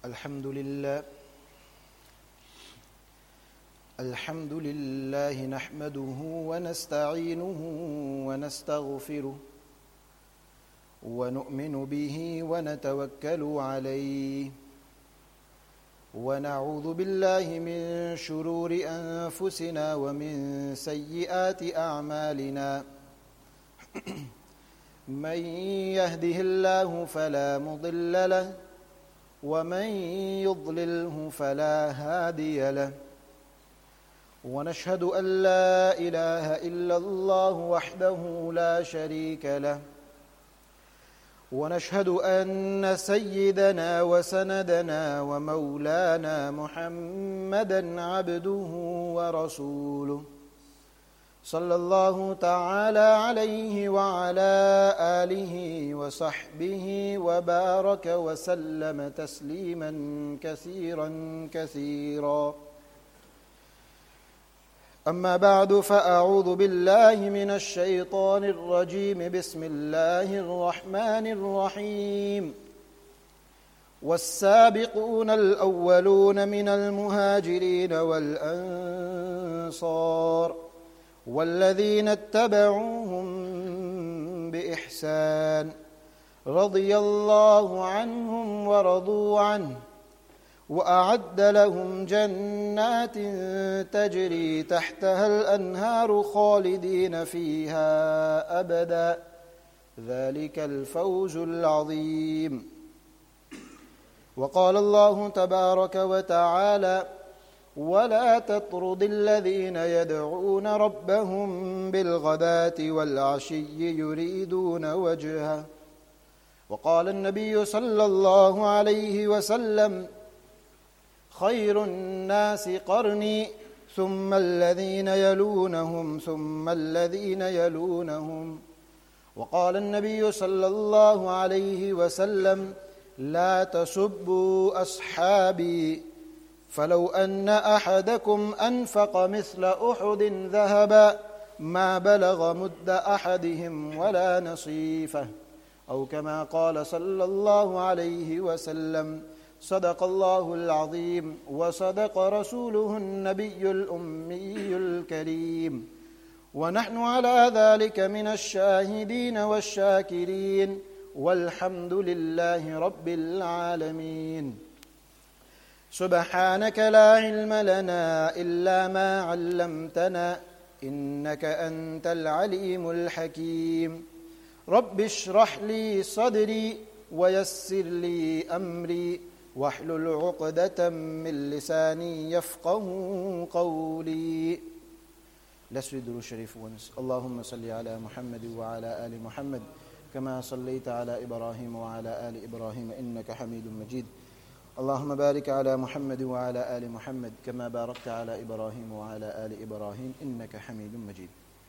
الحمد لله نحمده ونستعينه ونستغفره ونؤمن به ونتوكل عليه ونعوذ بالله من شرور أنفسنا ومن سيئات أعمالنا من يهده الله فلا مضل له ومن يضلله فلا هادي له ونشهد أن لا إله إلا الله وحده لا شريك له ونشهد أن سيدنا وسندنا ومولانا محمدا عبده ورسوله صلى الله تعالى عليه وعلى آله وصحبه وبارك وسلم تسليما كثيرا كثيرا. أما بعد فأعوذ بالله من الشيطان الرجيم. بسم الله الرحمن الرحيم. والسابقون الأولون من المهاجرين والأنصار والذين اتبعوهم بإحسان رضي الله عنهم ورضوا عنه وأعد لهم جنات تجري تحتها الأنهار خالدين فيها أبدا ذلك الفوز العظيم. وقال الله تبارك وتعالى ولا تطرد الذين يدعون ربهم بالغداة والعشي يريدون وجهه. وقال النبي صلى الله عليه وسلم خير الناس قرني ثم الذين يلونهم ثم الذين يلونهم. وقال النبي صلى الله عليه وسلم لا تسبوا أصحابي فلو أن أحدكم أنفق مثل أحد ذهبا ما بلغ مد أحدهم ولا نصيفه أو كما قال صلى الله عليه وسلم. صدق الله العظيم وصدق رسوله النبي الأمي الكريم ونحن على ذلك من الشاهدين والشاكرين والحمد لله رب العالمين. سبحانك لا علم لنا إلا ما علمتنا إنك أنت العليم الحكيم. رب اشرح لي صدري ويسر لي أمري واحلل عقدة من لساني يفقه قولي. Let's read the Durud Sharif once. اللهم صل على محمد وعلى آل محمد كما صليت على إبراهيم وعلى آل إبراهيم إنك حميد مجيد. اللهم بارك على محمد وعلى آل محمد كما باركت على إبراهيم وعلى آل إبراهيم إنك حميد مجيد.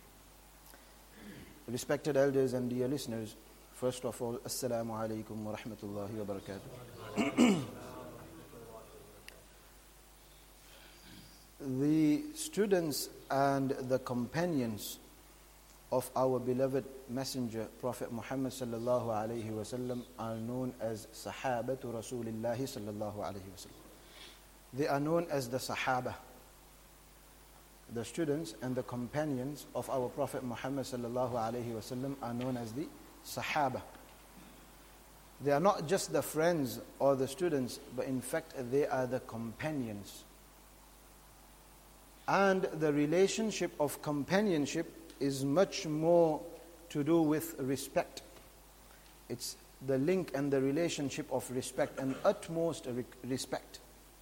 Respected elders and dear listeners, first of all, Assalamu alaikum wa rahmatullahi wa barakatuh. The students and the companions of our beloved messenger, Prophet Muhammad sallallahu alayhi wa sallam, are known as Sahabatu Rasulillahi sallallahu alayhi wa sallam. They are known as the Sahaba. The students and the companions of our Prophet Muhammad sallallahu alayhi wa sallam are known as the Sahaba. They are not just the friends or the students, but in fact they are the companions. And the relationship of companionship is much more to do with respect. It's the link and the relationship of respect and utmost respect.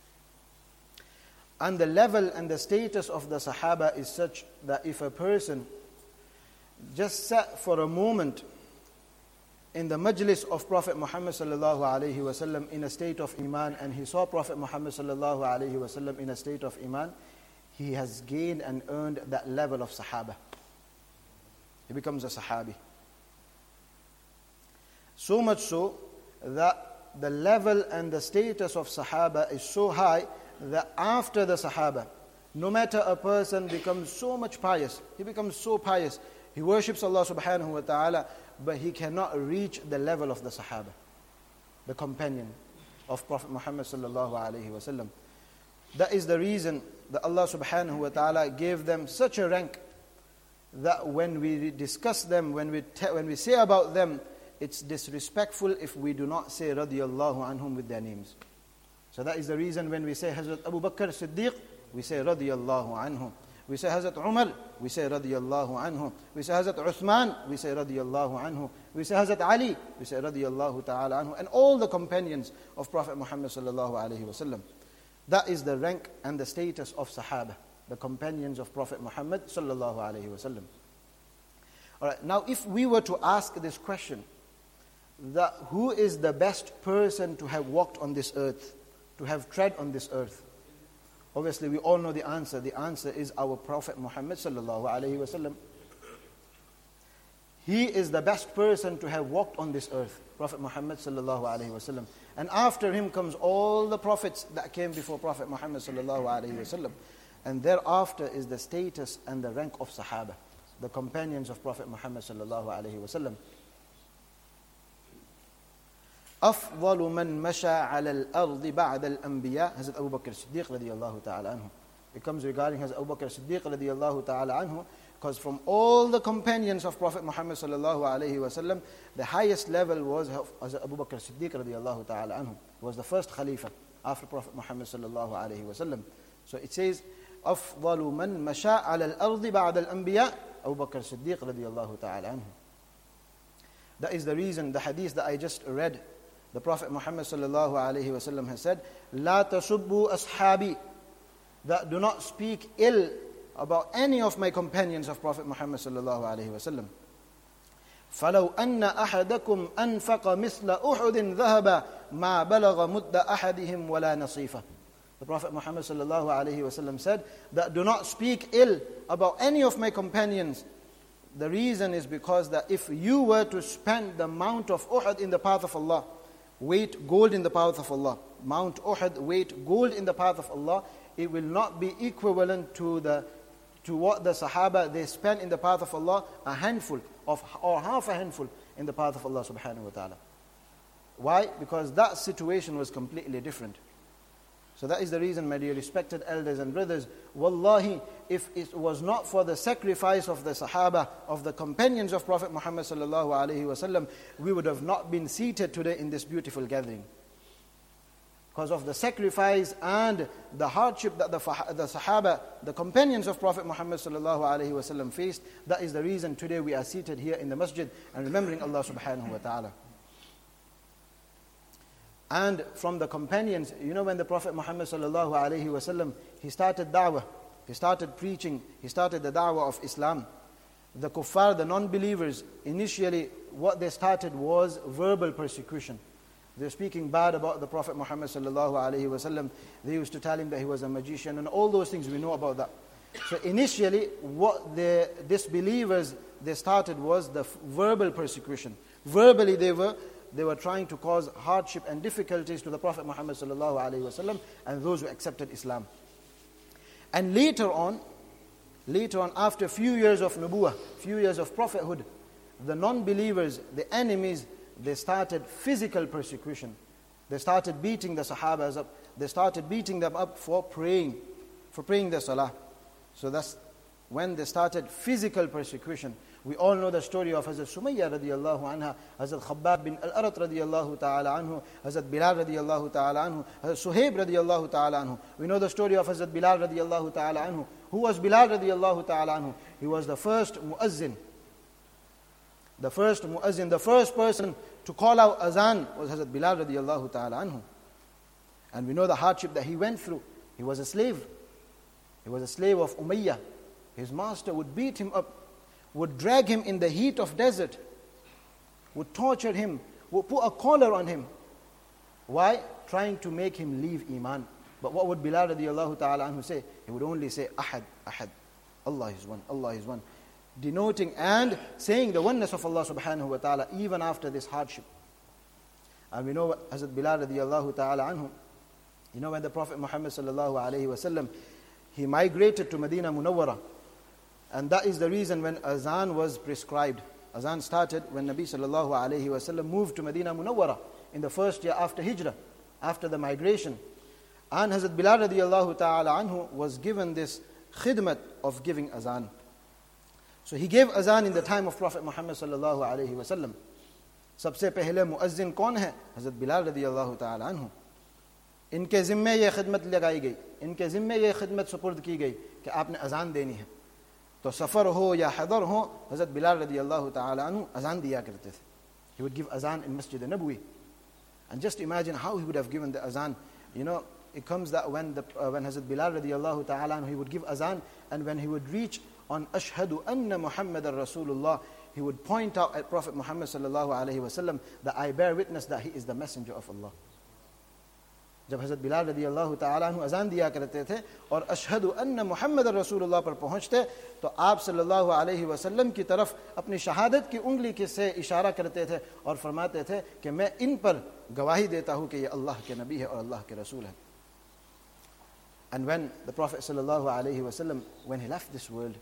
And the level and the status of the Sahaba is such that if a person just sat for a moment in the majlis of Prophet Muhammad sallallahu alaihi wasallam in a state of iman, and he saw Prophet Muhammad sallallahu alaihi wasallam in a state of iman, he has gained and earned that level of Sahaba. He becomes a Sahabi. So much so that the level and the status of Sahaba is so high that after the Sahaba, no matter a person becomes so much pious, he becomes so pious, he worships Allah subhanahu wa ta'ala, but he cannot reach the level of the Sahaba, the companion. of Prophet Muhammad sallallahu alaihi wasallam. That is the reason that Allah subhanahu wa ta'ala gave them such a rank that when we discuss them, when we say about them, it's disrespectful if we do not say radiyallahu anhum with their names. So that is the reason when we say Hazrat Abu Bakr Siddiq, we say radiyallahu anhu. We say Hazrat Umar, we say radiyallahu anhu. We say Hazrat Uthman, we say radiyallahu anhu. We say Hazrat Ali, we say radiyallahu ta'ala anhu. And all the companions of Prophet Muhammad sallallahu alaihi wasallam. That is the rank and the status of Sahaba, the companions of Prophet Muhammad sallallahu alaihi wasallam. Alright, now if we were to ask this question, that who is the best person to have walked on this earth, to have tread on this earth? Obviously we all know the answer. The answer is our Prophet Muhammad sallallahu alaihi wasallam. He is the best person to have walked on this earth, Prophet Muhammad sallallahu alaihi wasallam. And after him comes all the prophets that came before Prophet Muhammad sallallahu alaihi wasallam. And thereafter is the status and the rank of Sahaba, the companions of Prophet Muhammad sallallahu alaihi wasallam. أفضل من مشى على الأرض بعد الأنبياء Hazrat Abu Bakr Siddiq radiyallahu ta'ala anhu. It comes regarding Hazrat Abu Bakr Siddiq radiyallahu ta'ala anhu, because from all the companions of Prophet Muhammad sallallahu alayhi wasallam, the highest level was Hazrat Abu Bakr Siddiq radiyallahu ta'ala anhu. He was the first Khalifa after Prophet Muhammad sallallahu alayhi wasallam. So it says, أفضل من مشى على الأرض بعد الأنبياء Abu Bakr Siddiq radiyallahu ta'ala anhu. That is the reason, the hadith that I just read, the Prophet Muhammad sallallahu alayhi wasallam has said, لا تسبوا أصحابي, that do not speak ill about any of my companions of Prophet Muhammad sallallahu alayhi wasallam. فلو أن أحدكم أنفق مثل أحد ذهبا ما بلغ مد أحدهم ولا نصيفه. The Prophet Muhammad sallallahu alayhi wasallam said that do not speak ill about any of my companions. The reason is because that if you were to spend the amount of Uhud in the path of Allah, weight gold in the path of Allah, Mount Uhud weight gold in the path of Allah, it will not be equivalent to what the Sahaba they spent in the path of Allah, a handful of or half a handful in the path of Allah subhanahu wa ta'ala. Why? Because that situation was completely different. So that is the reason, my dear respected elders and brothers, wallahi, if it was not for the sacrifice of the Sahaba, of the companions of Prophet Muhammad sallallahu alaihi wasallam, we would have not been seated today in this beautiful gathering. Because of the sacrifice and the hardship that the Sahaba, the companions of Prophet Muhammad sallallahu alaihi wasallam faced, that is the reason today we are seated here in the masjid and remembering Allah subhanahu wa ta'ala. And from the companions, when the Prophet Muhammad sallallahu alaihi wasallam, he started da'wah, he started preaching, he started the da'wah of Islam. The kuffar, the non-believers, initially what they started was verbal persecution. They were speaking bad about the Prophet Muhammad sallallahu alaihi wasallam. They used to tell him that he was a magician and all those things, we know about that. So initially what the disbelievers, they started was the verbal persecution. Verbally they were trying to cause hardship and difficulties to the Prophet Muhammad sallallahu alaihi wasallam and those who accepted Islam. And later on, after a few years of nubuwah, few years of prophethood, the non-believers, the enemies, they started physical persecution. They started beating the Sahabas up. They started beating them up for praying the salah. So that's when they started physical persecution. We all know the story of Hazrat Sumayya radiyallahu anha, Hazrat Khabbab bin al-Arat radiyallahu ta'ala anhu, Hazrat Bilal radiyallahu ta'ala anhu, Hazrat Suhaib radiyallahu ta'ala anhu. We know the story of Hazrat Bilal radiyallahu ta'ala anhu. Who was Bilal radiyallahu ta'ala anhu? He was the first muazzin. The first person to call out azan was Hazrat Bilal radiyallahu ta'ala anhu. And we know the hardship that he went through. He was a slave. He was a slave of Umayyah. His master would beat him up, would drag him in the heat of desert, would torture him, would put a collar on him. Why? Trying to make him leave Iman. But what would Bilal radiyallahu ta'ala anhu say? He would only say, Ahad, Ahad. Allah is one, Allah is one. Denoting and saying the oneness of Allah subhanahu wa ta'ala even after this hardship. And we know Hazrat Bilal radiyallahu ta'ala anhu, when the Prophet Muhammad sallallahu alayhi wa sallam, he migrated to Medina Munawwara. And that is the reason when azan was prescribed. Azan started when Nabi sallallahu alayhi wa sallam moved to Medina Munawwara in the first year after Hijrah. after the migration. And Hazrat Bilal radiallahu ta'ala anhu was given this khidmat of giving azan. So he gave azan in the time of Prophet Muhammad sallallahu alayhi wa sallam. सबसे पहले मुअज्जिन कौन है? हज़रत बिलाल रदियल्लाहु ताला अन्हु। इनके ज़िम्मे ये खिदमत लगाई गई, इनके ज़िम्मे ये खिदमत सुपुर्द की गई कि आपने अजान देनी है। तो सफ़र हो या हदर हो, हज़रत बिलाल रदियल्लाहु ताला अन्हु अजान दिया करते थे. He would give azan in Masjid Nabawi. And just imagine how he would have given the azan. You know, it comes that when Hazrat Bilal radiallahu ta'ala anhu, he would give azan, and when he would reach on Ashhadu anna Muhammadan Rasulullah, he would point out at Prophet Muhammad sallallahu alayhi wa sallam that I bear witness that he is the messenger of Allah. जब हज़रत बिलाल रदियल्लाहु ताला अन्हु अजान दिया करते थे और अशहदु अन्ना मुहम्मद रसूलुल्लाह पर पहुँचते, तो आप सल्लल्लाहु अलैहि वसल्लम की तरफ अपनी शहादत की उंगली से इशारा करते थे और फरमाते थे कि मैं इन पर गवाही देता हूँ कि ये अल्लाह के नबी है और अल्लाह के रसूल है. And when the Prophet sallallahu alaihi wasallam, when he left this world,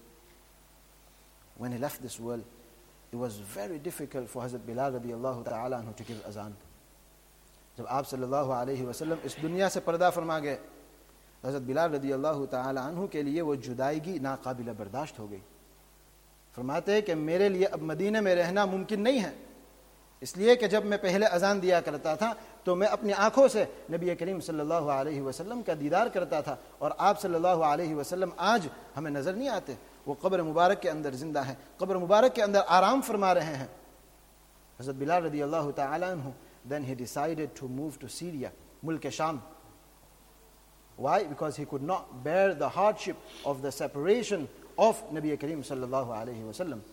it was very difficult for Hazrat Bilal radiallahu ta'ala anhu to give azan. जब आप सल्लल्लाहु अलैहि वसल्लम इस दुनिया से पर्दा फरमा गए, हज़रत बिलाल रदियल्लाहु ताला अन्हु के लिए वो जुदाईगी नाकाबिल बर्दाश्त हो गई. फरमाते हैं कि मेरे लिए अब मदीने में रहना मुमकिन नहीं है, इसलिए कि जब मैं पहले अजान दिया करता था तो मैं अपनी आंखों से नबी करीम सल्लल्लाहु अलैहि वसल्लम का दीदार करता था, और आप सल्लल्लाहु अलैहि वसल्लम आज हमें नज़र नहीं आते. वो कब्र मुबारक के अंदर जिंदा है, कब्र मुबारक के अंदर आराम फरमा रहे हैं. हज़रत बिलाल रदियल्लाहु ताला अन्हु, then he decided to move to Syria, Mulk Sham. Why? Because he could not bear the hardship of the separation of Nabi Kareem sallallahu alayhi wa sallam.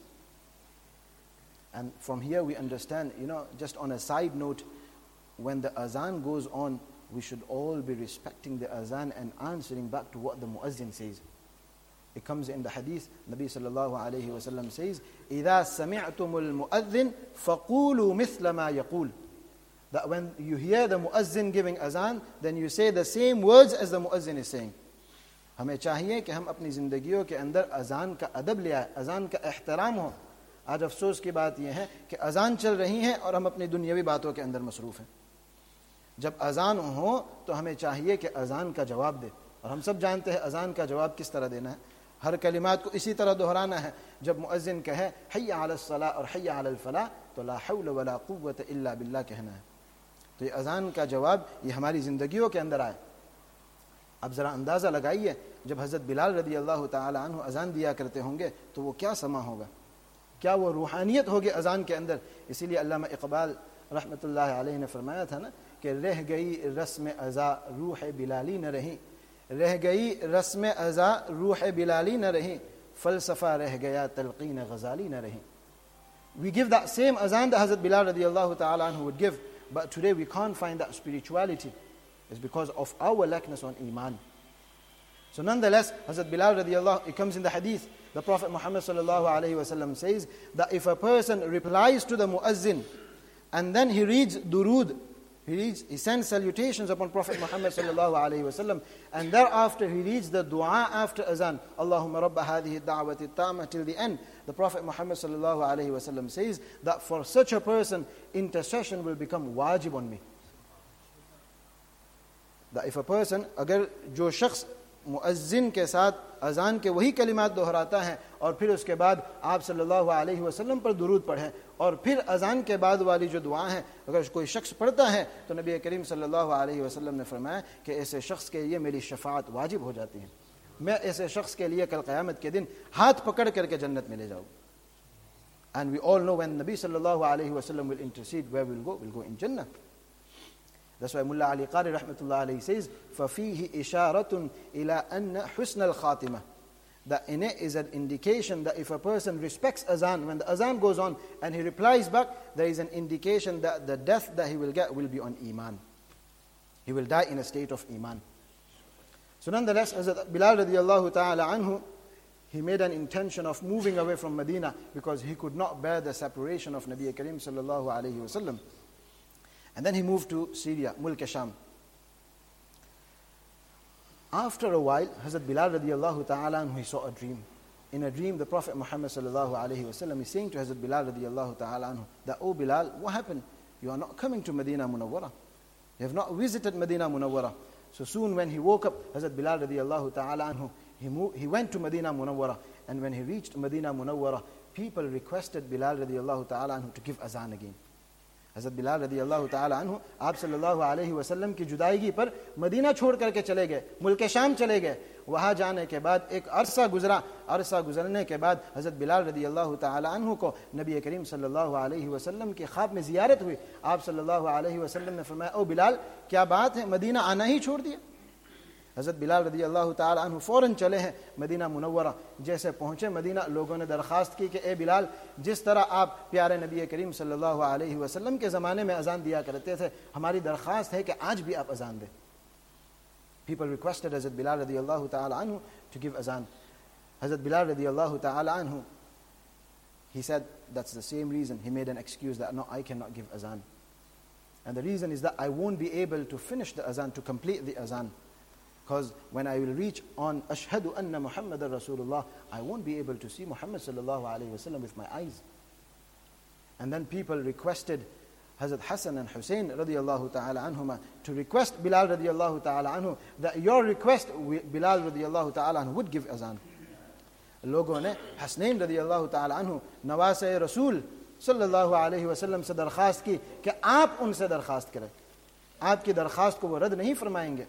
And from here we understand, just on a side note, when the azan goes on, we should all be respecting the azan and answering back to what the muazzin says. It comes in the hadith, Nabi sallallahu alayhi wa sallam says, إِذَا سَمِعْتُمُ الْمُؤَذِّنِ فَقُولُوا مِثْلَ مَا يَقُولُ. That when you hear the muazzin giving azan, then you say the same words as the muazzin is saying. हमें चाहिए कि हम अपनी ज़िंदगियों के अंदर अजान का अदब ले आए, अजान का एहतराम हो. आज अफसोस की बात यह है कि अजान चल रही है और हम अपनी दुनियावी बातों के अंदर मसरूफ़ हैं. जब अजान हो तो हमें चाहिए कि अजान का जवाब दे, और हम सब जानते हैं अजान का जवाब किस तरह देना है. हर कलिमात को इसी तरह दोहराना है. जब मुअज्जिन कहे हय्या अलस सलाह और हय्या अलल फलाह, तो ला हौल वला कुव्वत इल्ला बिल्लाह कहना है. तो ये अजान का जवाब ये हमारी ज़िंदगियों के अंदर आए. अब ज़रा अंदाज़ा लगाइए, जब हज़रत बिलाल रदियल्लाहु ताला अन्हु अजान दिया करते होंगे तो वो क्या समा होगा, क्या वो रूहानियत होगी अजान के अंदर. इसीलिए अल्लामा इक़बाल रहमतुल्लाह अलैहि ने फरमाया था ना कि रह गई रस्म अज़ा रूह बिलाली न रही, रह गई रस्म अज़ा रूह बिलाली न रही, फ़लसफ़ा रह गया तलक़ीन ग़ज़ाली न रही. We give that same azan that Hazrat Bilal radiallahu ta'ala anhu would give, but today we can't find that spirituality. It's because of our lackness on iman. So nonetheless, Hazrat Bilal radiallahu, it comes in the hadith, the Prophet Muhammad sallallahu alayhi wa sallam says that if a person replies to the muazzin and then he reads durood, he sends salutations upon Prophet Muhammad sallallahu alayhi wa sallam, and thereafter he reads the dua after azan, Allahumma rabba hadhihi da'wati tamma, till the end. The Prophet Muhammad sallallahu alayhi wa sallam says that for such a person, intercession will become wajib on me. That if a person, अगर जो शख्स मुअज्जिन के साथ अजान के वही कलिमात दोहराता है और फिर उसके बाद आप सल्लल्लाहु अलैहि वसल्लम पर दुरूद पढ़े और फिर अजान के बाद वाली जो दुआ है अगर कोई शख्स पढ़ता है, तो नबी करीम सल्लल्लाहु अलैहि वसल्लम ने फरमाया कि ऐसे शख्स के लिए मेरी शफाअत वाजिब हो जाती है. मैं ऐसे शख्स के लिए कल क़यामत के दिन हाथ पकड़ करके जन्नत में ले जाऊँ. And we all know when Nabi sallallahu alaihi wasallam will intercede, where we'll go? We'll go in Jannah. That's why Mullah Ali Qari rahmatullah alayhi says, فَفِيهِ إِشَارَةٌ إِلَىٰ أَنَّ حُسْنَ الْخَاتِمَةِ. That in it is an indication that if a person respects azan, when the azan goes on and he replies back, there is an indication that the death that he will get will be on iman. He will die in a state of iman. So nonetheless, Hazrat Bilal radiallahu ta'ala anhu, he made an intention of moving away from Medina because he could not bear the separation of Nabi Kareem sallallahu alayhi wa sallam. And then he moved to Syria, Mulk Sham. After a while, Hazrat Bilal radiallahu ta'ala anhu, he saw a dream. In a dream, the Prophet Muhammad sallallahu alayhi wa sallam is saying to Hazrat Bilal radiallahu ta'ala anhu that, "Oh Bilal, what happened? You are not coming to Medina Munawwara." They have not visited Medina Munawwara. So soon when he woke up, Hazrat Bilal radiallahu ta'ala anhu, he went to Medina Munawwara. And when he reached Medina Munawwara, people requested Bilal radiallahu ta'ala anhu to give azan again. Hazrat Bilal radiallahu ta'ala anhu, आप सल्लल्लाहु अलैहि वसल्लम की जुदाईगी पर Medina छोड़ करके चले गए, मुल्क शाम चले गए. वहाँ जाने के बाद एक अरसा गुजरने के बाद हज़रत बिलाल रदियल्लाहु ताला अन्हु को नबी करीम सल्लल्लाहु अलैहि वसल्लम की ख्वाब में ज़ियारत हुई. आप सल्लल्लाहु अलैहि वसल्लम ने फरमाया, ओ बिलाल, क्या बात है, मदीना आना ही छोड़ दिया? हज़रत बिलाल रदियल्लाहु ताला अन्हु फ़ौरन चले हैं मदीना मुनव्वरा. जैसे पहुँचे मदीना, लोगों ने दरख्वास्त की कि ए बिलाल, जिस तरह आप प्यारे नबी करीम सल्लल्लाहु अलैहि वसल्लम के ज़माने में अज़ान दिया करते थे, हमारी दरख्वास्त है कि आज भी आप अज़ान दें. People requested Hazrat Bilal radiallahu ta'ala anhu to give azan. Hazrat Bilal radiallahu ta'ala anhu, he said that's the same reason. He made an excuse that no, I cannot give azan. And the reason is that I won't be able to finish the azan, to complete the azan. Because when I will reach on Ashhadu anna Muhammadan Rasulullah, I won't be able to see Muhammad sallallahu alayhi wasallam with my eyes. And then people requested Hazrat Hassan and Hussein radiallahu ta'ala anhuma to request Bilal radiallahu ta'ala anhu that your request, Bilal radiallahu ta'ala anhu would give azan. लोगों ने हसनैन रदियल्लाहु ताला अन्हु नवासे रसूल सल्लल्लाहु अलैहि वसल्लम से दरख्वास्त की कि आप उनसे दरख्वास्त करें, आपकी दरख्वास्त को वो रद्द नहीं फरमाएंगे.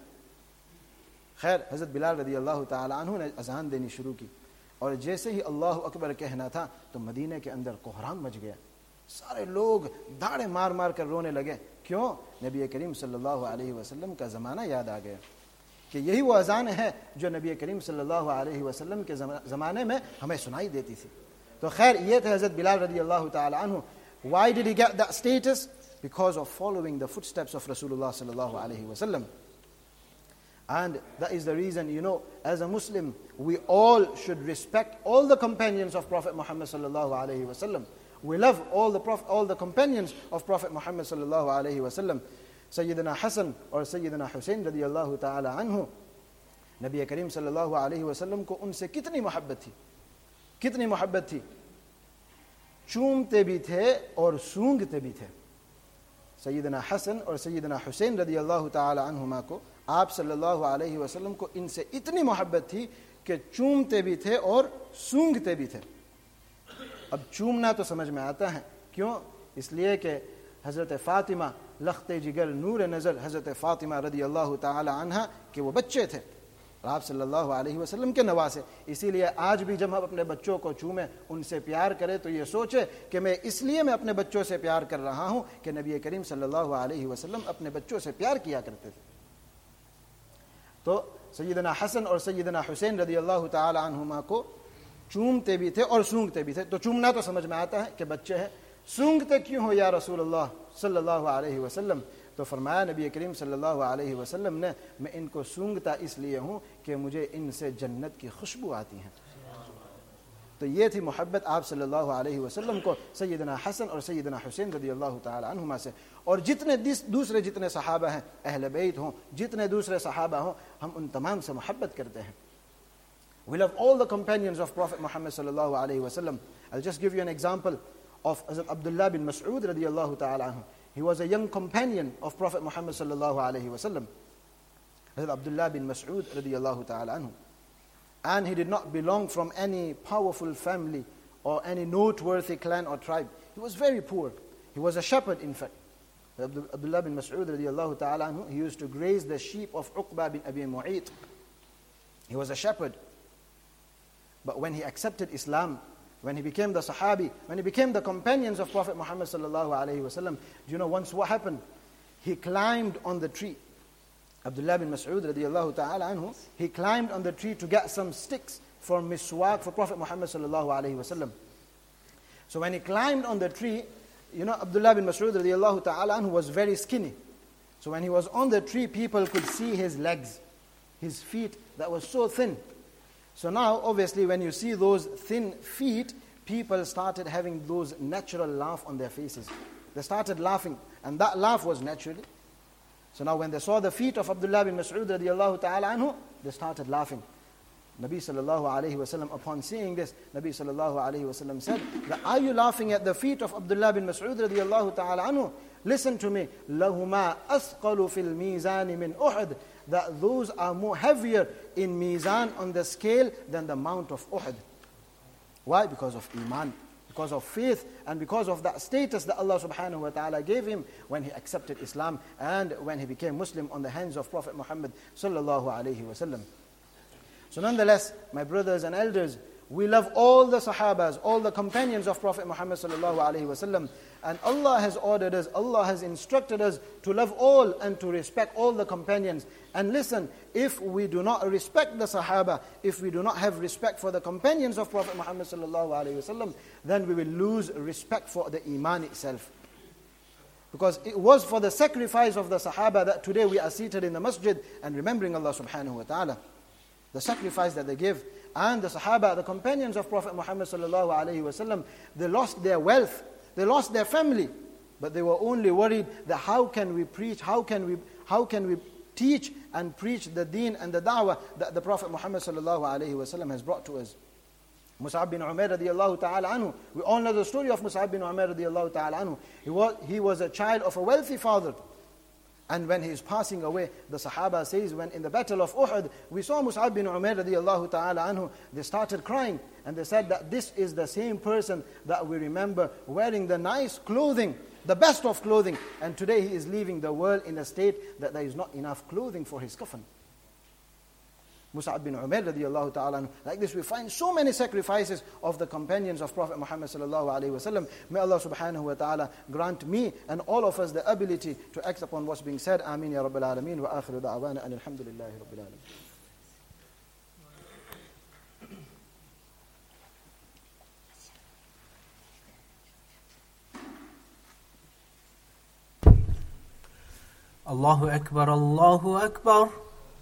खैर, हज़रत बिलाल रदियल्लाहु ताला अन्हु ने अज़ान देनी शुरू की और जैसे ही अल्लाहु अकबर कहना था तो मदीने के अंदर कोहराम मच गया. सारे लोग दाड़े मार मार कर रोने लगे. क्यों? नबी करीम सल्लल्लाहु अलैहि वसल्लम का ज़माना याद आ गया कि यही वो अज़ान है जो नबी करीम सल्लल्लाहु अलैहि वसल्लम के ज़माने में हमें सुनाई देती थी. तो खैर, ये थे हज़रत बिलाल रदियल्लाहु ताला अन्हु. Why did he get that status? Because of following the footsteps of Rasulullah sallallahu alaihi wasallam. And that is the reason, as a Muslim, we all should respect all the companions of Prophet Muhammad sallallahu alaihi wasallam. We love all the companions of Prophet Muhammad sallallahu alaihi wasallam. Sayyidina Hassan और Sayyidina Hussein रदियल्लाहु ताला अन्हु, नबी करीम सल्लल्लाहु अलैहि वसल्लम को उनसे कितनी मोहब्बत थी. चूमते भी थे और सूंघते भी थे. सैयदना हसन और सैयदना हुसैन रदियल्लाहु ताला अन्हुमा को आप सल्लल्लाहु अलैहि वसल्लम को इनसे इतनी मोहब्बत थी कि चूमते भी थे और सूंघते भी थे. अब चूमना तो समझ में आता है, क्यों? इसलिए कि हज़रत फ़ातिमा लख्ते जिगर नूर नज़र हज़रत फ़ातिमा रदियल्लाहु ताला अन्हा के वो बच्चे थे आप सल्लल्लाहु अलैहि वसल्लम के नवासे. इसीलिए आज भी जब हम अपने बच्चों को चूमें, उनसे प्यार करें, तो ये सोचे कि मैं अपने बच्चों से प्यार कर रहा हूँ कि नबी करीम सल्लल्लाहु अलैहि वसल्लम अपने बच्चों से प्यार किया करते थे. तो सैयदना हसन और सैयदना हुसैन रदियल्लाहु ताला अन्हुमा को चूमते भी थे और सूंघते भी थे. तो चूमना तो समझ में आता है कि बच्चे हैं. सूंघते क्यों हो या रसूलुल्लाह सल्लल्लाहु अलैहि वसल्लम? तो फरमाया नबी करीम सल्लल्लाहु अलैहि वसल्लम ने, मैं इनको सूंघता इसलिए हूँ कि मुझे इनसे जन्नत की खुशबू आती है. तो ये थी मोहब्बत आप सल्लल्लाहु अलैहि वसल्लम को सैयदना हसन और सैयदना हुसैन रदियल्लाहु ताला अन्हुमा से. और जितने दूसरे जितने सहाबा हैं, अहले बैत हों, जितने दूसरे सहाबा हों, हम उन तमाम से मोहब्बत करते हैं. We love all the companions of Prophet Muhammad sallallahu alaihi wasallam. I'll just give you an example of Hazrat Abdullah bin Mas'ud radiyallahu ta'ala anhu. He was a young companion of Prophet Muhammad sallallahu alaihi wasallam. Hazrat Abdullah bin Mas'ud radiyallahu ta'ala anhu. And he did not belong from any powerful family or any noteworthy clan or tribe. He was very poor. He was a shepherd, in fact. Abdullah bin Mas'ud radiyallahu ta'ala anhu, he used to graze the sheep of Uqba bin Abi Mu'ayt. He was a shepherd. But when he accepted Islam, when he became the Sahabi, when he became the companions of Prophet Muhammad sallallahu alaihi wasallam, do you know once what happened? He climbed on the tree. Abdullah bin Mas'ud radiyallahu ta'ala anhu, he climbed on the tree to get some sticks for miswak for Prophet Muhammad sallallahu alaihi wasallam. So when he climbed on the tree, Abdullah bin Mas'ud radiyallahu ta'ala anhu was very skinny. So when he was on the tree, people could see his legs, his feet that was so thin. So now, obviously, when you see those thin feet, people started having those natural laugh on their faces. They started laughing, and that laugh was naturally. So now when they saw the feet of Abdullah bin Mas'ud radiyallahu ta'ala anhu, they started laughing. Nabi sallallahu alayhi wasallam, upon seeing this, Nabi sallallahu alayhi wasallam said, are you laughing at the feet of Abdullah bin Mas'ud radiyallahu ta'ala anhu? listen to me, لَهُمَا أَثْقَلُ فِي الْمِيزَانِ مِنْ أُحْدٍ, that those are more heavier in mizan, on the scale, than the mount of Uhud. Why? Because of iman, because of faith, and because of that status that Allah subhanahu wa ta'ala gave him when he accepted Islam and when he became Muslim on the hands of Prophet Muhammad sallallahu alayhi wa sallam. So nonetheless, my brothers and elders, we love all the Sahabas, all the companions of Prophet Muhammad sallallahu alaihi wasallam, and Allah has ordered us, Allah has instructed us to love all and to respect all the companions. And listen, if we do not respect the Sahaba, if we do not have respect for the companions of Prophet Muhammad sallallahu alaihi wasallam, then we will lose respect for the Iman itself. Because it was for the sacrifice of the Sahaba that today we are seated in the masjid and remembering Allah subhanahu wa ta'ala. The sacrifice that they give. And the Sahaba, the companions of Prophet Muhammad sallallahu alaihi wasallam, they lost their wealth, they lost their family, but they were only worried that how can we preach, how can we teach and preach the deen and the da'wah that the Prophet Muhammad sallallahu alaihi wasallam has brought to us. Mus'ab bin Umair radiyallahu ta'ala anhu, we all know the story of Mus'ab bin Umair radiyallahu ta'ala anhu. He was a child of a wealthy father. And when he is passing away, the Sahaba says, when in the battle of Uhud, we saw Mus'ab bin Umair radiyallahu ta'ala anhu, they started crying. And they said that this is the same person that we remember wearing the nice clothing, the best of clothing. And today he is leaving the world in a state that there is not enough clothing for his coffin. Mus'ab bin Umair radiyallahu ta'ala anhu. Like this we find so many sacrifices of the companions of Prophet Muhammad sallallahu alayhi wa sallam. May Allah subhanahu wa ta'ala grant me and all of us the ability to act upon what's being said. Ameen ya Rabbil Alameen. Wa akhiru da'wana and alhamdulillahi Rabbil Alameen. Allahu Akbar, Allahu Akbar.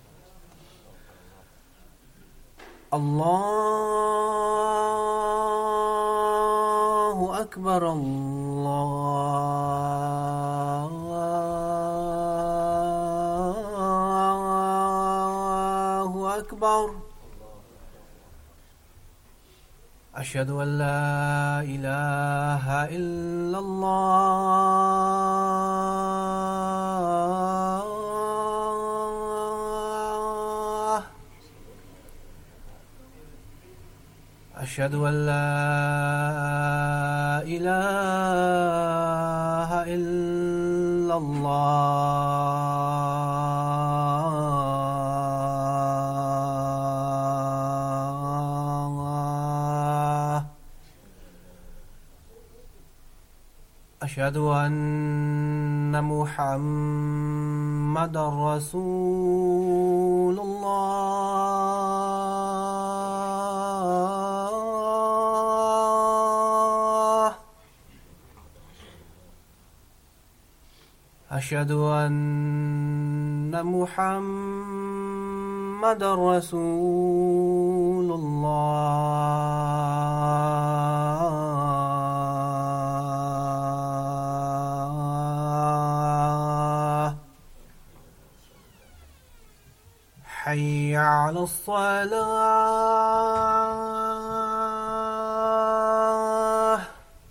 Allahu Akbar, Allahu Akbar. Ashhadu an la ilaha illallah. أشهد أن لا إله إلا الله. أشهد أن محمدا رسول الله. أشهد أن محمدا رسول الله. حي على الصلاة.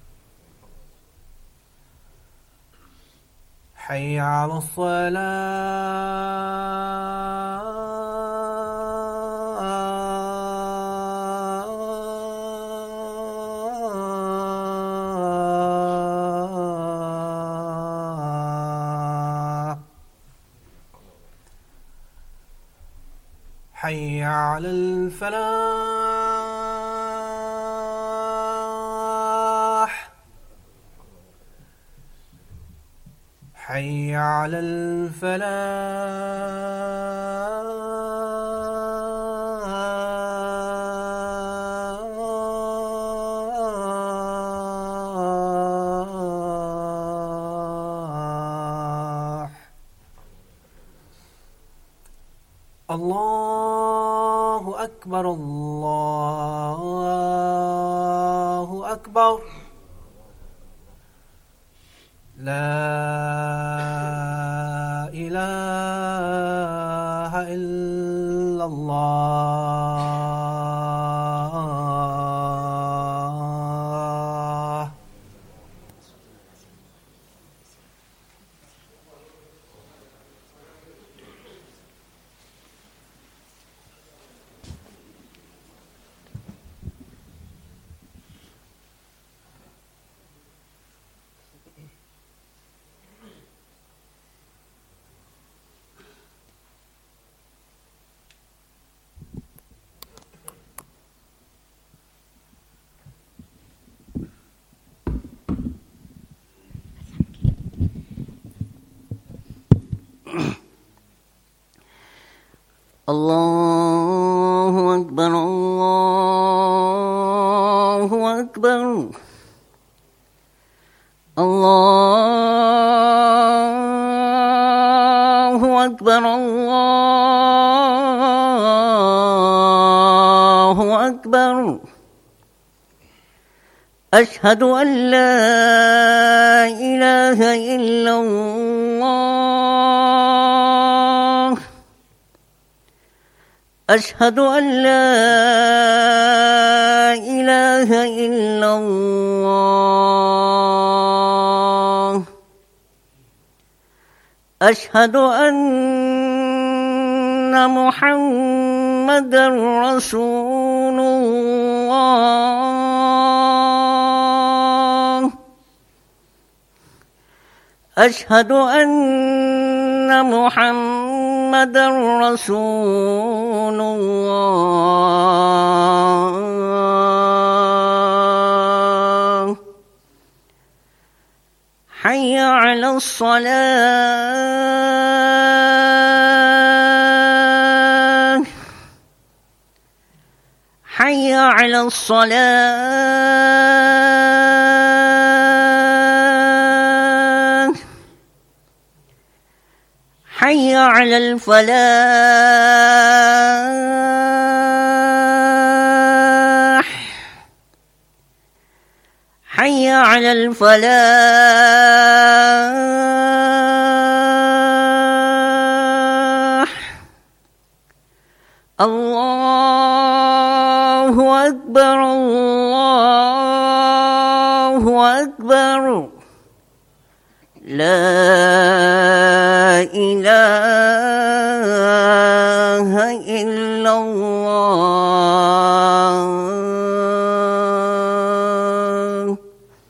حي على الصلاة. حي على الفلاح. حي على الفلاح. الله أكبر، الله أكبر. لا إله إلا الله. الله أكبر الله أكبر الله أكبر الله أكبر أشهد أن لا إله إلا الله أشهد أن لا إله إلا الله أشهد أن محمدًا رسول الله أشهد أن محمدًا رسول الله حي على الصلاة حي على الصلاة حي على الفلاح حي على الفلاح الله أكبر الله أكبر لا إله إلا الله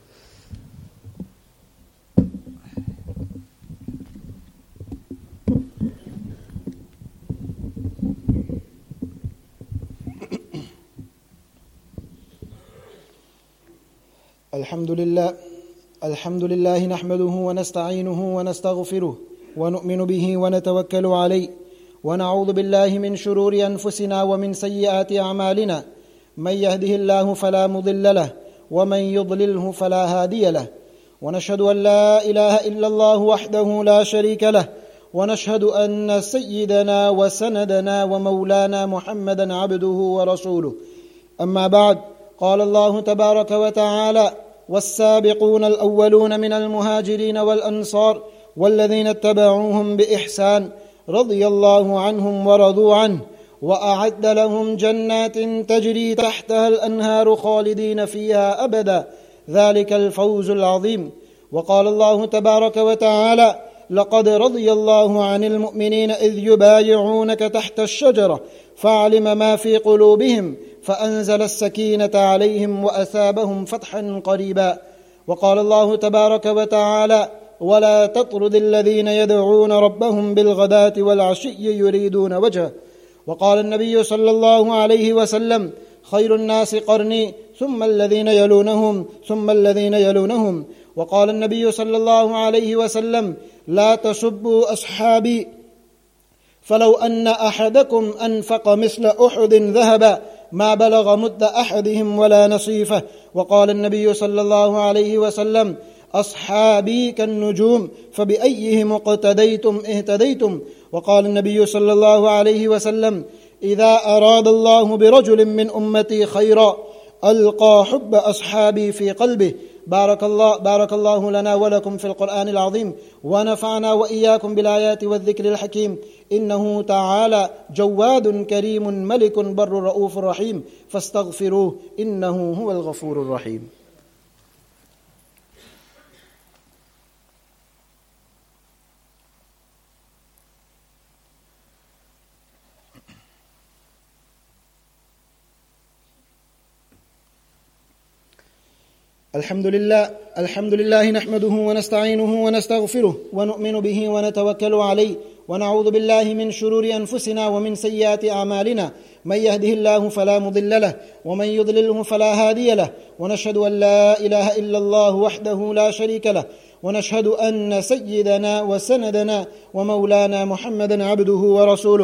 الحمد لله نحمده ونستعينه ونستغفره ونؤمن به ونتوكل عليه ونعوذ بالله من شرور أنفسنا ومن سيئات أعمالنا من يهده الله فلا مضل له ومن يضلله فلا هادي له ونشهد أن لا إله إلا الله وحده لا شريك له ونشهد أن سيدنا وسندنا ومولانا محمدا عبده ورسوله أما بعد قال الله تبارك وتعالى والسابقون الأولون من المهاجرين والأنصار والذين اتبعوهم بإحسان رضي الله عنهم ورضوا عنه وأعد لهم جنات تجري تحتها الأنهار خالدين فيها أبدا ذلك الفوز العظيم. وقال الله تبارك وتعالى لقد رضي الله عن المؤمنين إذ يبايعونك تحت الشجرة فعلم ما في قلوبهم فأنزل السكينة عليهم وأثابهم فتحا قريبا. وقال الله تبارك وتعالى ولا تطرد الذين يدعون ربهم بالغداة والعشي يريدون وجهه. وقال النبي صلى الله عليه وسلم خير الناس قرني ثم الذين يلونهم ثم الذين يلونهم. وقال النبي صلى الله عليه وسلم لا تسبوا أصحابي فلو أن أحدكم أنفق مثل أحد ذهبا ما بلغ مد أحدهم ولا نصيفه. وقال النبي صلى الله عليه وسلم أصحابي كالنجوم فبأيهم اقتديتم اهتديتم. وقال النبي صلى الله عليه وسلم إذا أراد الله برجل من أمتي خيرا ألقى حب أصحابي في قلبه. بارك الله لنا ولكم في القرآن العظيم ونفعنا وإياكم بالآيات والذكر الحكيم. إنه تعالى جواد كريم ملك بر رؤوف رحيم فاستغفروه إنه هو الغفور الرحيم. الحمد لله نحمده ونستعينه ونستغفره ونؤمن به ونتوكل عليه ونعوذ بالله من شرور أنفسنا ومن سيئات أعمالنا من يهده الله فلا مضل له ومن يضلله فلا هادي له ونشهد أن لا إله إلا الله وحده لا شريك له ونشهد أن سيدنا وسندنا ومولانا محمدا عبده ورسوله.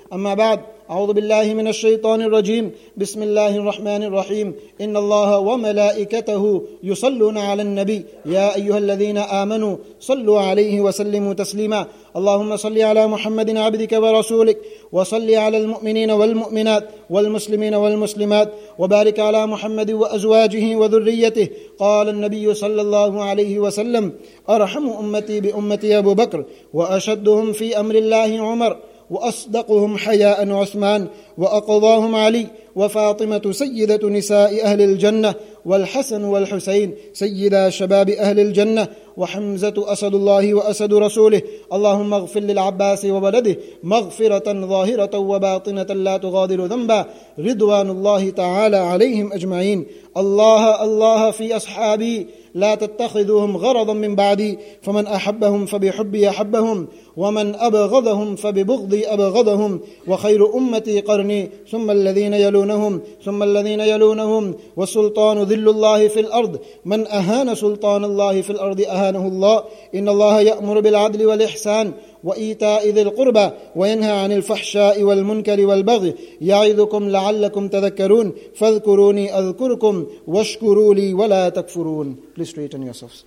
أما بعد، أعوذ بالله من الشيطان الرجيم. بسم الله الرحمن الرحيم. إن الله وملائكته يصلون على النبي يا أيها الذين آمنوا صلوا عليه وسلموا تسليما. اللهم صل على محمد عبدك ورسولك، وصل على المؤمنين والمؤمنات والمسلمين والمسلمات، وبارك على محمد وأزواجه وذريته. قال النبي صلى الله عليه وسلم: أرحم أمتي بأمتي أبو بكر، وأشدهم في أمر الله عمر، وأصدقهم حياء عثمان، وأقضاهم علي، وفاطمة سيدة نساء أهل الجنة، والحسن والحسين سيدا شباب أهل الجنة، وحمزة أسد الله وأسد رسوله. اللهم اغفر للعباس وولده مغفرة ظاهرة وباطنة لا تغادر ذنبا، رضوان الله تعالى عليهم أجمعين. الله الله في أصحابي، لا تتخذوهم غرضا من بعدي، فمن أحبهم فبحبي أحبهم، ومن أبغضهم فببغضي أبغضهم، وخير أمتي قرني، ثم الذين يلونهم، ثم الذين يلونهم، والسلطان ذل الله في الأرض، من أهان سلطان الله في الأرض أهانه الله. إن الله يأمر بالعدل والإحسان وإيتاء ذي القربى، وينهى عن الفحشاء والمنكر والبغي، يعظكم لعلكم تذكرون. فاذكروني أذكركم واشكروا لي ولا تكفرون. Please straighten yourselves.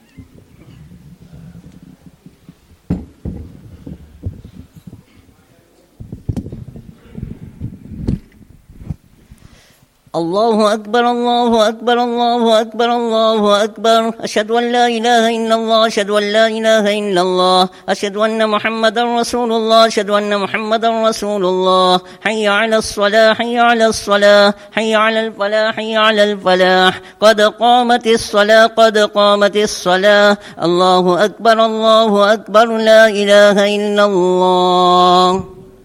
الله أكبر الله أكبر الله أكبر الله أكبر. أشهد أن لا إله إلا الله، أشهد أن لا إله إلا الله، أشهد أن محمدا رسول الله، أشهد أن محمدا رسول الله. حي على الصلاة، حي على الصلاة، حي على الفلاح، حي على الفلاح. قد قامت الصلاة، قد قامت الصلاة. الله أكبر الله أكبر، لا إله إلا الله.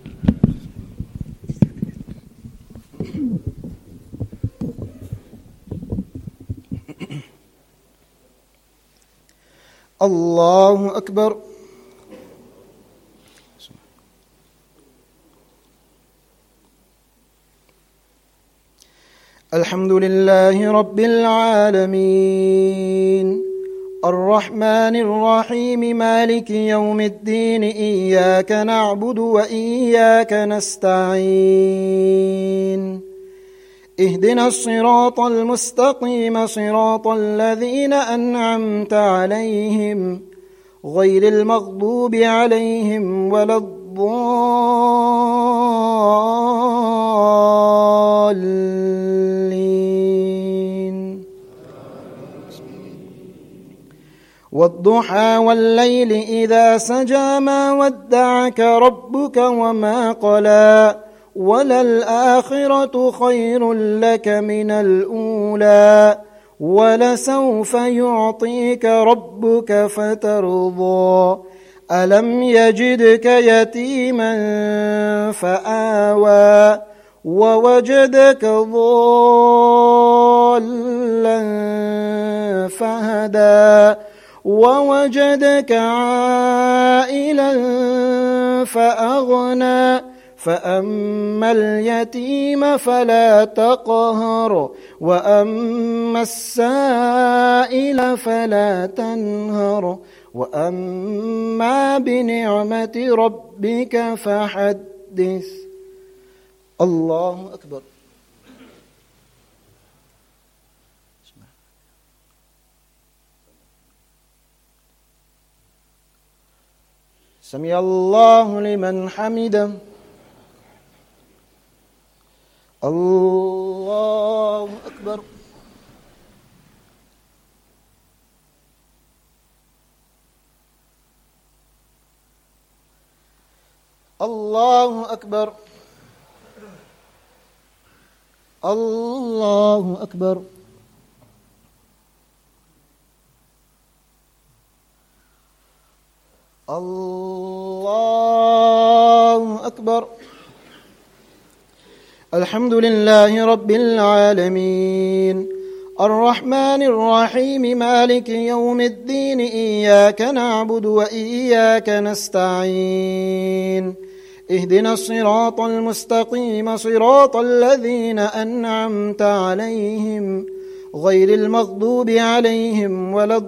الله أكبر. الحمد لله رب العالمين، الرحمن الرحيم، مالك يوم الدين. إياك نعبد وإياك نستعين. اهدنا الصراط المستقيم، صراط الذين أنعمت عليهم، غير المغضوب عليهم ولا الضالين. والضحى والليل إذا سجى، ما ودعك ربك وما قلى، وللآخرة خير لك من الأولى، ولسوف يعطيك ربك فترضى. ألم يجدك يتيما فآوى، ووجدك ضالا فهدى، ووجدك عائلا فأغنى. فأما اليتيم فلا تقهر، وأما السائل فلا تنهر، وأما بنعمة ربك فحدث. الله أكبر. سمع الله لمن حمده. الله أكبر. الله أكبر. الله أكبر. الله أكبر. الحمد لله رب العالمين، الرحمن الرحيم، مالك يوم الدين. إياك نعبد وإياك نستعين. اهدنا الصراط المستقيم، صراط الذين أنعمت عليهم، غير المغضوب عليهم ولا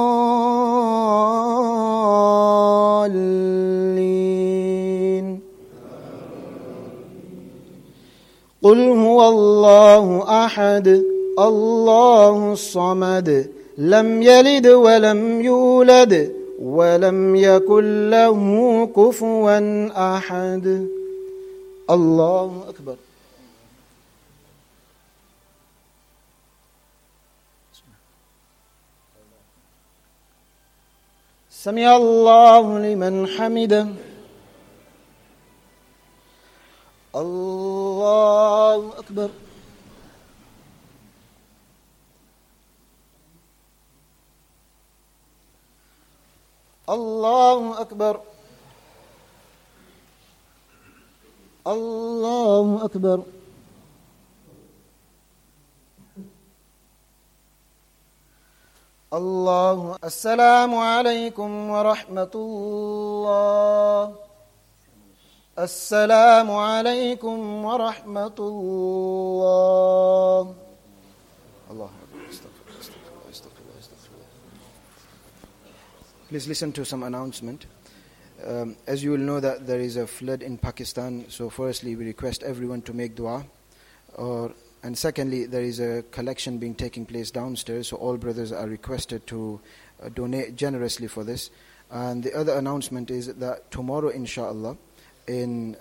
الضالين. قل هو الله أحد الله الصمد لم يلد ولم يولد ولم يكن له كفوا أحد. الله أكبر. سمع الله لمن حمده. الله أكبر. الله أكبر. الله أكبر. الله. السلام عليكم ورحمة الله. السلام عليكم ورحمة الله. الله. Please listen to some announcement. As you will know that there is a flood in Pakistan, so firstly we request everyone to make dua. And secondly, there is a collection being taking place downstairs, so all brothers are requested to donate generously for this. And the other announcement is that tomorrow, inshallah, in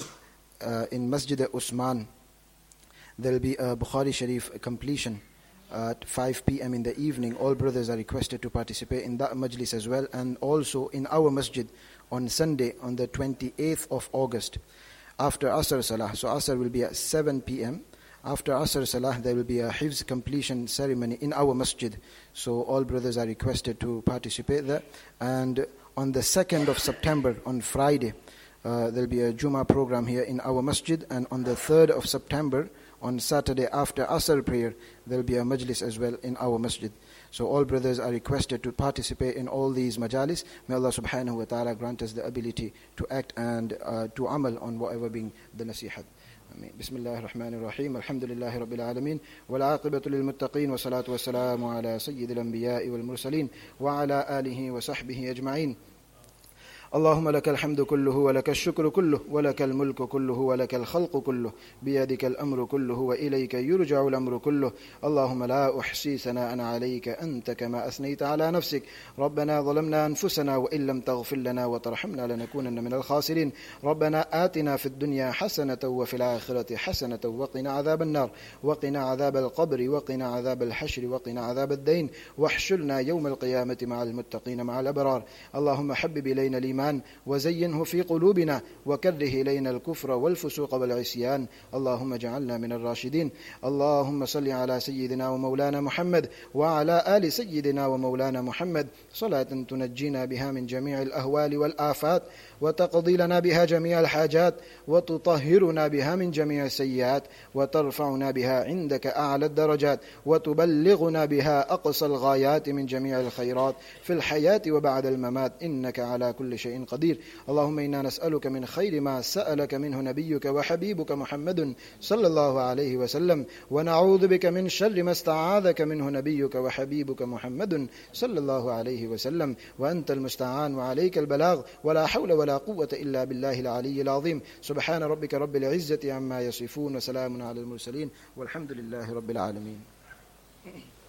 Masjid Usman, there will be a Bukhari Sharif completion at 5 p.m. in the evening. All brothers are requested to participate in that majlis as well, and also in our masjid on Sunday, on the 28th of August, after Asr Salah. So Asr will be at 7 p.m. After Asr Salah, there will be a Hifz completion ceremony in our masjid. So all brothers are requested to participate there. And on the 2nd of September, on Friday, there will be a Jummah program here in our masjid. And on the 3rd of September, on Saturday after Asr prayer, there will be a majlis as well in our masjid. So all brothers are requested to participate in all these majalis. May Allah subhanahu wa ta'ala grant us the ability to act and to amal on whatever being the nasihat. بسم الله الرحمن الرحيم الحمد لله رب العالمين والعاقبة للمتقين والصلاة والسلام على سيد الأنبياء والمرسلين وعلى آله وصحبه أجمعين. اللهم لك الحمد كله ولك الشكر كله ولك الملك كله ولك الخلق كله بيدك الأمر كله وإليك يرجع الأمر كله. اللهم لا أحصي ثناء عليك أنت كما أثنيت على نفسك. ربنا ظلمنا أنفسنا وإن لم تغفر لنا وترحمنا لنكونن من الخاسرين. ربنا آتنا في الدنيا حسنة وفي الآخرة حسنة وقنا عذاب النار وقنا عذاب القبر وقنا عذاب الحشر وقنا عذاب الدين واحشرنا يوم القيامة مع المتقين مع الأبرار. اللهم حبب إلينا الإيمان وزينه في قلوبنا وكره إلينا الكفر والفسوق والعصيان. اللهم اجعلنا من الراشدين. اللهم صل على سيدنا ومولانا محمد وعلى آل سيدنا ومولانا محمد صلاة تنجينا بها من جميع الأهوال والآفات وتقضي لنا بها جميع الحاجات وتطهرنا بها من جميع السيئات وترفعنا بها عندك أعلى الدرجات وتبلغنا بها أقصى الغايات من جميع الخيرات في الحياة وبعد الممات إنك على كل شيء قدير. اللهم إنا نسألك من خير ما سألك منه نبيك وحبيبك محمد صلى الله عليه وسلم ونعوذ بك من شر ما استعاذك منه نبيك وحبيبك محمد صلى الله عليه وسلم وأنت المستعان وعليك البلاغ ولا حول ولا قوة إلا بالله العلي العظيم. سبحان ربك رب العزة عما يصفون وسلام على المرسلين والحمد لله رب العالمين.